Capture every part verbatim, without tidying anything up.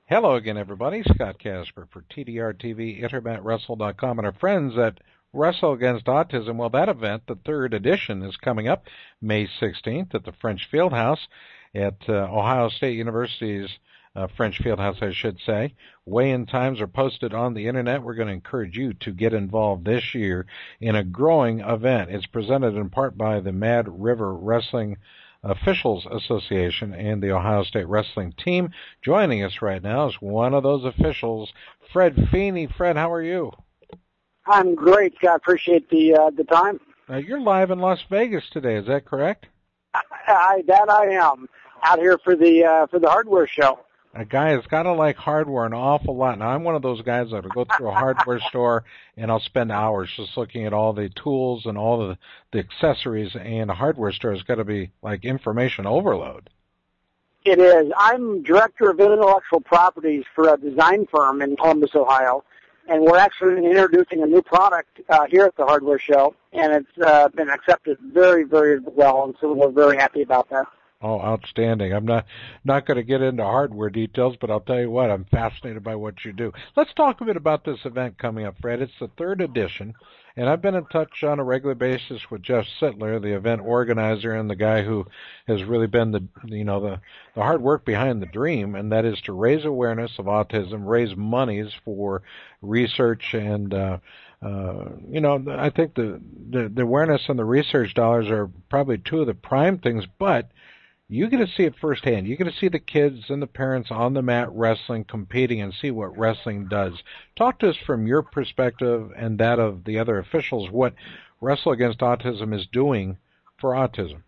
Hello again, everybody. Scott Casper for T D R T V, Internet Wrestle dot com, and our friends at Wrestle Against Autism. Well, that event, the third edition, is coming up May sixteenth at the French Fieldhouse at uh, Ohio State University's uh, French Fieldhouse, I should say. Weigh-in times are posted on the Internet. We're going to encourage you to get involved this year in a growing event. It's presented in part by the Mad River Wrestling Officials Association and the Ohio State Wrestling Team. Joining us right now is one of those officials, Fred Feeney. Fred, how are you? I'm great, Scott. Appreciate the uh, the time. Uh, you're live in Las Vegas today, is that correct? I, I, that I am out here for the uh, for the hardware show. A guy has got to like hardware an awful lot. Now, I'm one of those guys that will go through a hardware store and I'll spend hours just looking at all the tools and all the, the accessories, and a hardware store has got to be like information overload. It is. I'm director of intellectual properties for a design firm in Columbus, Ohio, and we're actually introducing a new product uh, here at the hardware show, and it's uh, been accepted very, very well, and so we're very happy about that. Oh, outstanding. I'm not not going to get into hardware details, but I'll tell you what, I'm fascinated by what you do. Let's talk a bit about this event coming up, Fred. It's the third edition, and I've been in touch on a regular basis with Jeff Sittler, the event organizer and the guy who has really been the, you know, the, the hard work behind the dream, and that is to raise awareness of autism, raise monies for research and, uh, Uh, you know, I think the, the, the awareness and the research dollars are probably two of the prime things, but you get to see it firsthand. You get to see the kids and the parents on the mat wrestling, competing, and see what wrestling does. Talk to us from your perspective and that of the other officials, what Wrestle Against Autism is doing for autism.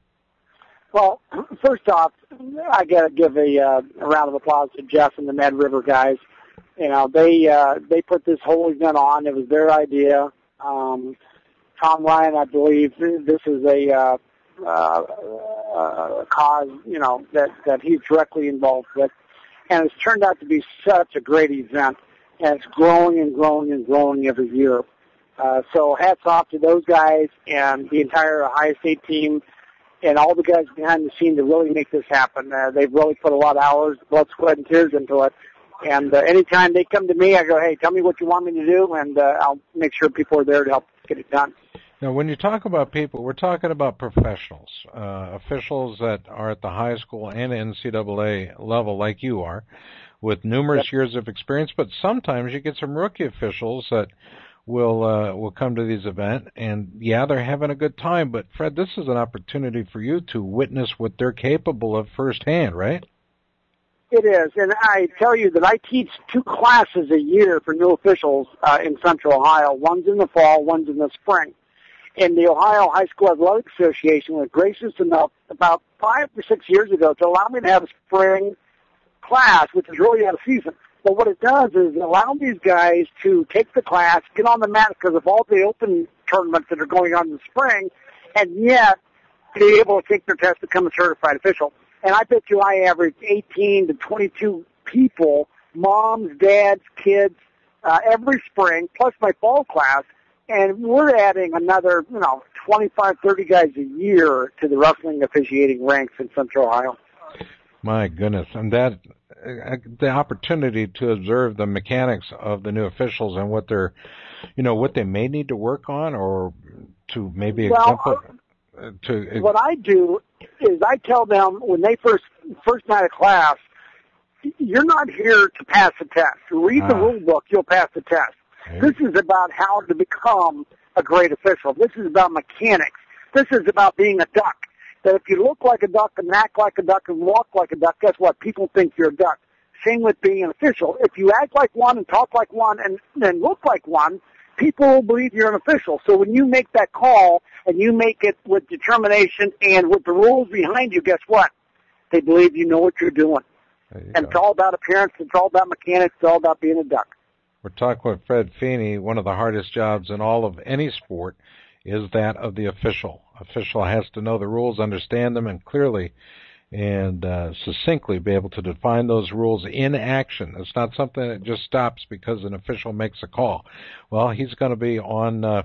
Well, first off, I got to give a, uh, a round of applause to Jeff and the Mad River guys. You know, they uh, they put this whole event on. It was their idea. Um, Tom Ryan, I believe, this is a uh, uh, uh, cause, you know, that, that he's directly involved with. And it's turned out to be such a great event, and it's growing and growing and growing every year. Uh, so hats off to those guys and the entire Ohio State team and all the guys behind the scene to really make this happen. Uh, they've really put a lot of hours, blood, sweat, and tears into it. And uh, anytime they come to me, I go, hey, tell me what you want me to do, and uh, I'll make sure people are there to help get it done. Now, when you talk about people, we're talking about professionals, uh, officials that are at the high school and N C double A level like you are, with numerous yep. years of experience, but sometimes you get some rookie officials that will uh, will come to these events, and, yeah, they're having a good time, but, Fred, this is an opportunity for you to witness what they're capable of firsthand, right? It is, and I tell you that I teach two classes a year for new officials uh, in Central Ohio. One's in the fall, one's in the spring. And the Ohio High School Athletic Association was gracious enough about five or six years ago to allow me to have a spring class, which is really out of season. But what it does is allow these guys to take the class, get on the mat because of all the open tournaments that are going on in the spring, and yet be able to take their test to become a certified official. And I bet you I average eighteen to twenty-two people, moms, dads, kids, uh, every spring, plus my fall class. And we're adding another, you know, twenty-five, thirty guys a year to the wrestling officiating ranks in Central Ohio. My goodness. And that, uh, the opportunity to observe the mechanics of the new officials and what they're, you know, what they may need to work on or to maybe well, exemplify. To, what I do is I tell them when they first first night of class, you're not here to pass the test. Read the ah. rule book, you'll pass the test. Okay. This is about how to become a great official. This is about mechanics. This is about being a duck. That if you look like a duck and act like a duck and walk like a duck, guess what? People think you're a duck. Same with being an official. If you act like one and talk like one and, and look like one, people will believe you're an official. So when you make that call and you make it with determination and with the rules behind you, guess what? They believe you know what you're doing. You and go. It's all about appearance. It's all about mechanics. It's all about being a duck. We're talking with Fred Feeney. One of the hardest jobs in all of any sport is that of the official. Official has to know the rules, understand them, and clearly and uh, succinctly be able to define those rules in action. It's not something that just stops because an official makes a call. Well, he's going to be on uh,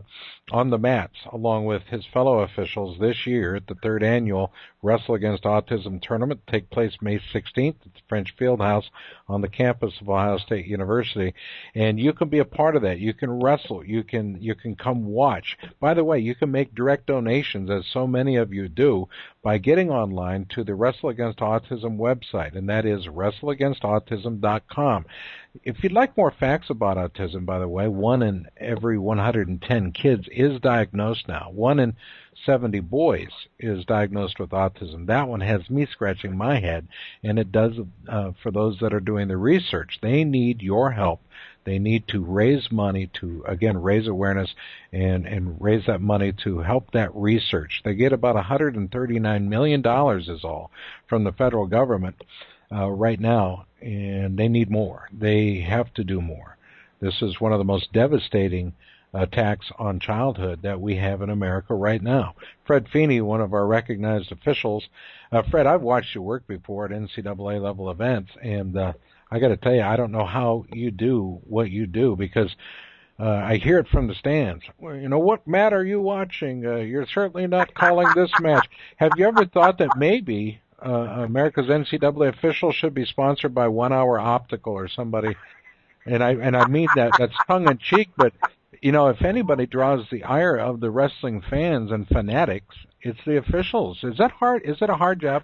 on the mats, along with his fellow officials this year at the third annual Wrestle Against Autism tournament. Take place May sixteenth at the French Fieldhouse on the campus of Ohio State University. And you can be a part of that. You can wrestle. You can, you can come watch. By the way, you can make direct donations, as so many of you do, by getting online to the Wrestle Against Autism website, and that is wrestle against autism dot com. If you'd like more facts about autism, by the way, one in every one hundred ten kids is diagnosed now. One in seventy boys is diagnosed with autism. That one has me scratching my head, and it does uh, for those that are doing the research. They need your help. They need to raise money to, again, raise awareness and, and raise that money to help that research. They get about one hundred thirty-nine million dollars is all from the federal government uh, right now, and they need more. They have to do more. This is one of the most devastating attacks on childhood that we have in America right now. Fred Feeney, one of our recognized officials. Uh, Fred, I've watched you work before at N C double A level events, and uh, I got to tell you, I don't know how you do what you do, because uh, I hear it from the stands. Well, you know, what mat are you watching? Uh, you're certainly not calling this match. Have you ever thought that maybe uh, America's N C double A officials should be sponsored by One Hour Optical or somebody? And I and I mean that that's tongue in cheek, but you know, if anybody draws the ire of the wrestling fans and fanatics, it's the officials. Is that hard? Is it a hard job?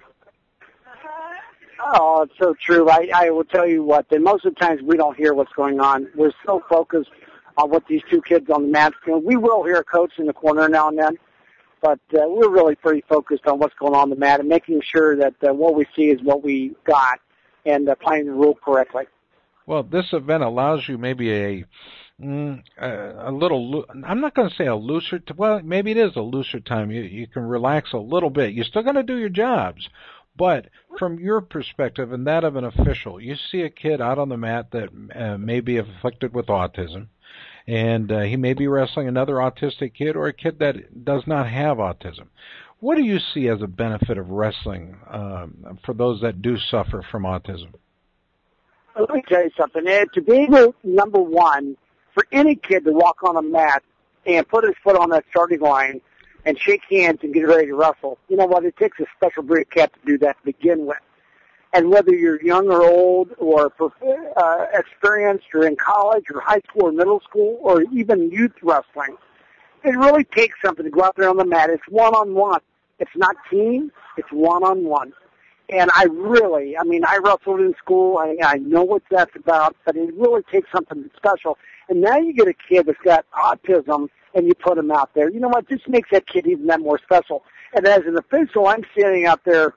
Oh, it's so true. I, I will tell you what, that most of the times we don't hear what's going on. We're so focused on what these two kids on the mat do. We will hear a coach in the corner now and then, but uh, we're really pretty focused on what's going on on the mat and making sure that uh, what we see is what we got and uh, playing the rule correctly. Well, this event allows you maybe a mm, a, a little, I'm not going to say a looser, t- well, maybe it is a looser time. You, you can relax a little bit. You're still going to do your jobs. But from your perspective and that of an official, you see a kid out on the mat that uh, may be afflicted with autism, and uh, he may be wrestling another autistic kid or a kid that does not have autism. What do you see as a benefit of wrestling um, for those that do suffer from autism? Let me tell you something, Ed. To be able, number one, for any kid to walk on a mat and put his foot on that starting line and shake hands and get ready to wrestle, you know what? It takes a special breed of cat to do that to begin with. And whether you're young or old or uh, experienced or in college or high school or middle school or even youth wrestling, it really takes something to go out there on the mat. It's one-on-one. It's not team. It's one-on-one. And I really, I mean, I wrestled in school. I, I know what that's about, but it really takes something special. And now you get a kid that's got autism, and you put him out there. You know what? This makes that kid even that more special. And as an official, I'm standing out there,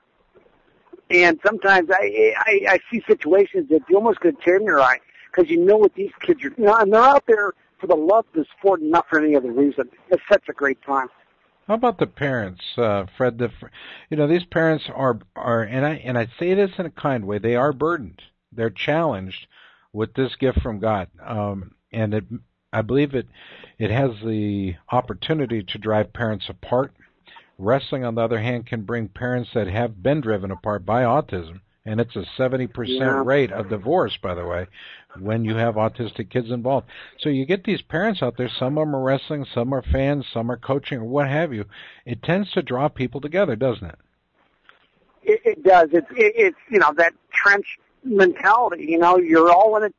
and sometimes I I, I see situations that you almost could tear in your eye because you know what these kids are. You know, and they're out there for the love of the sport and not for any other reason. It's such a great time. How about the parents, uh, Fred? The, you know, these parents are are, and I and I say this in a kind way. They are burdened. They're challenged with this gift from God, um, and it, I believe it it has the opportunity to drive parents apart. Wrestling, on the other hand, can bring parents that have been driven apart by autism, and it's a seventy percent yeah. rate of divorce, by the way, when you have autistic kids involved. So you get these parents out there, some of them are wrestling, some are fans, some are coaching, or what have you. It tends to draw people together, doesn't it? It, it does. It's, it, it's, you know, that trench mentality, you know, you're all in it.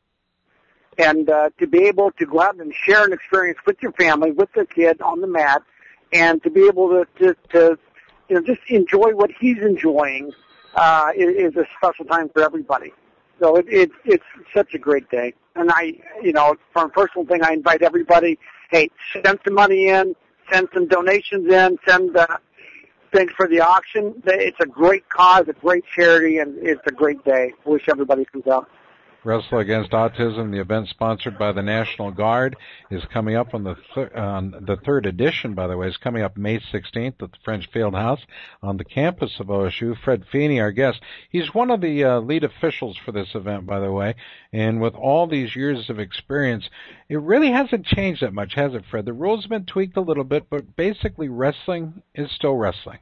And uh, to be able to go out and share an experience with your family, with the kid on the mat, and to be able to, to, to you know, just enjoy what he's enjoying uh, is, is a special time for everybody. So it, it, it's such a great day. And I, you know, from a personal thing, I invite everybody, hey, send some money in, send some donations in, send uh, things for the auction. It's a great cause, a great charity, and it's a great day. I wish everybody comes out. Wrestle Against Autism, the event sponsored by the National Guard, is coming up on the th- on the third edition, by the way, is coming up May sixteenth at the French Fieldhouse on the campus of O S U. Fred Feeney, our guest, he's one of the uh, lead officials for this event, by the way, and with all these years of experience, it really hasn't changed that much, has it, Fred? The rules have been tweaked a little bit, but basically wrestling is still wrestling.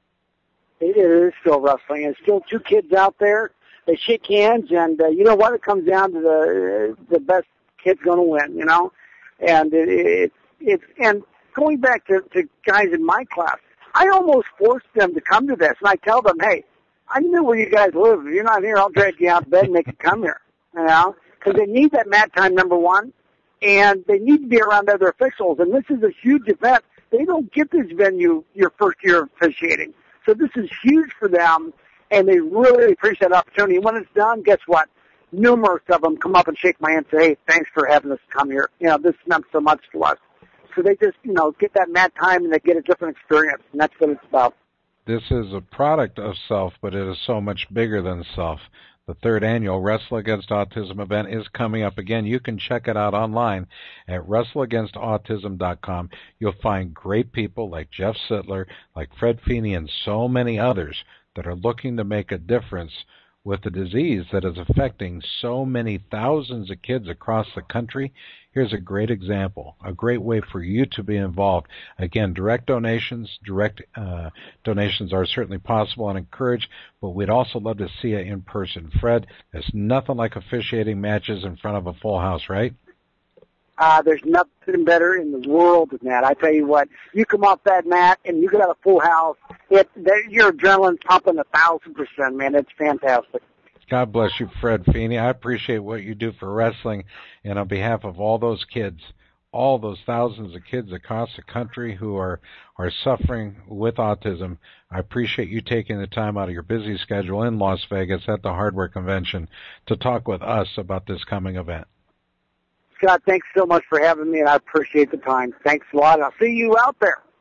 It is still wrestling. There's still two kids out there. They shake hands, and uh, you know what? It comes down to the the best kid's going to win, you know. And it, it it's and going back to, to guys in my class, I almost forced them to come to this, and I tell them, hey, I know where you guys live. If you're not here, I'll drag you out of bed and make you come here, you know, because they need that mat time, number one, and they need to be around other officials, and this is a huge event. They don't get this venue your first year of officiating, so this is huge for them, and they really appreciate that opportunity. When it's done, guess what? Numerous of them come up and shake my hand and say, hey, thanks for having us come here. You know, this meant so much to us. So they just, you know, get that mat time and they get a different experience, and that's what it's about. This is a product of Self, but it is so much bigger than Self. The third annual Wrestle Against Autism event is coming up again. You can check it out online at wrestle against autism dot com. You'll find great people like Jeff Sittler, like Fred Feeney, and so many others that are looking to make a difference with the disease that is affecting so many thousands of kids across the country. Here's a great example, a great way for you to be involved. Again, direct donations, direct uh, donations are certainly possible and encouraged, but we'd also love to see you in person. Fred, there's nothing like officiating matches in front of a full house, right? Uh, there's nothing better in the world than that. I tell you what, you come off that mat and you got a full house, it, your adrenaline's pumping a thousand percent, man. It's fantastic. God bless you, Fred Feeney. I appreciate what you do for wrestling, and on behalf of all those kids, all those thousands of kids across the country who are, are suffering with autism, I appreciate you taking the time out of your busy schedule in Las Vegas at the Hardware Convention to talk with us about this coming event. Scott, thanks so much for having me, and I appreciate the time. Thanks a lot. I'll see you out there.